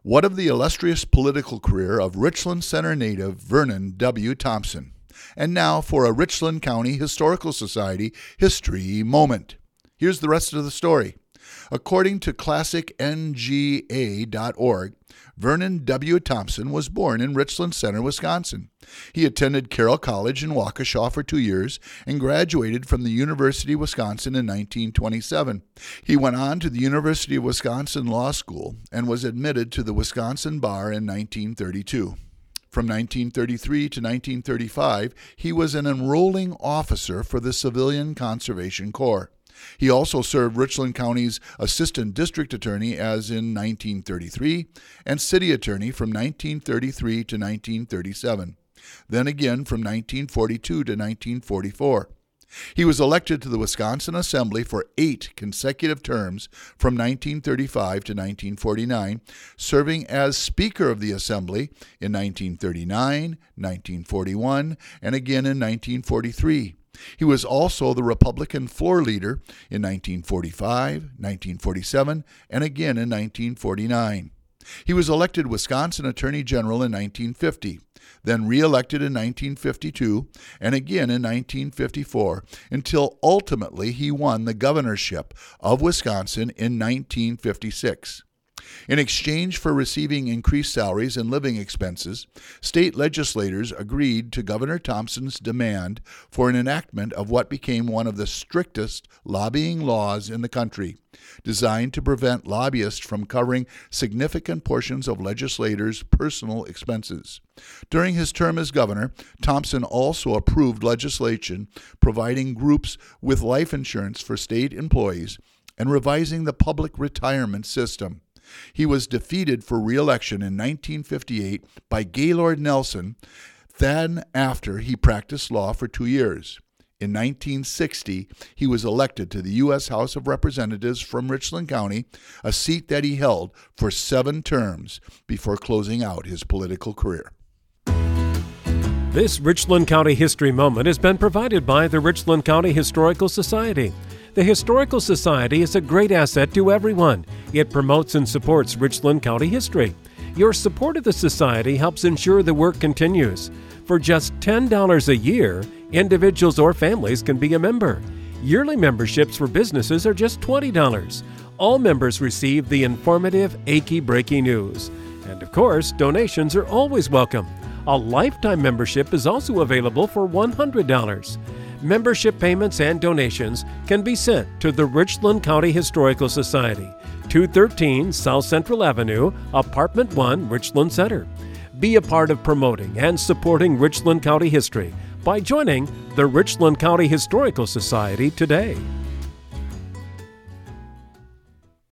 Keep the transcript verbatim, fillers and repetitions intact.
What of the illustrious political career of Richland Center native Vernon W. Thompson? And now for a Richland County Historical Society History Moment. Here's the rest of the story. According to classic N G A dot org, Vernon W. Thompson was born in Richland Center, Wisconsin. He attended Carroll College in Waukesha for two years and graduated from the University of Wisconsin in nineteen twenty-seven. He went on to the University of Wisconsin Law School and was admitted to the Wisconsin Bar in nineteen thirty-two. From nineteen thirty-three to nineteen thirty-five, he was an enrolling officer for the Civilian Conservation Corps. He also served Richland County's Assistant District Attorney as in nineteen thirty-three and City Attorney from nineteen thirty-three to nineteen thirty-seven, then again from nineteen forty-two to nineteen forty-four. He was elected to the Wisconsin Assembly for eight consecutive terms from nineteen thirty-five to nineteen forty-nine, serving as Speaker of the Assembly in nineteen thirty-nine, nineteen forty-one, and again in nineteen forty-three. He was also the Republican floor leader in nineteen forty-five, nineteen forty-seven, and again in nineteen forty-nine. He was elected Wisconsin Attorney General in nineteen fifty, then re-elected in nineteen fifty-two, and again in nineteen fifty-four, until ultimately he won the governorship of Wisconsin in nineteen fifty-six. In exchange for receiving increased salaries and living expenses, state legislators agreed to Governor Thompson's demand for an enactment of what became one of the strictest lobbying laws in the country, designed to prevent lobbyists from covering significant portions of legislators' personal expenses. During his term as governor, Thompson also approved legislation providing groups with life insurance for state employees and revising the public retirement system. He was defeated for re-election in nineteen fifty-eight by Gaylord Nelson, then after he practiced law for two years. In nineteen sixty, he was elected to the U S House of Representatives from Richland County, a seat that he held for seven terms before closing out his political career. This Richland County History Moment has been provided by the Richland County Historical Society. The Historical Society is a great asset to everyone. It promotes and supports Richland County history. Your support of the Society helps ensure the work continues. For just ten dollars a year, individuals or families can be a member. Yearly memberships for businesses are just twenty dollars. All members receive the informative, achy-breaky news. And of course, donations are always welcome. A lifetime membership is also available for one hundred dollars. Membership payments and donations can be sent to the Richland County Historical Society, two thirteen South Central Avenue, Apartment one, Richland Center. Be a part of promoting and supporting Richland County history by joining the Richland County Historical Society today.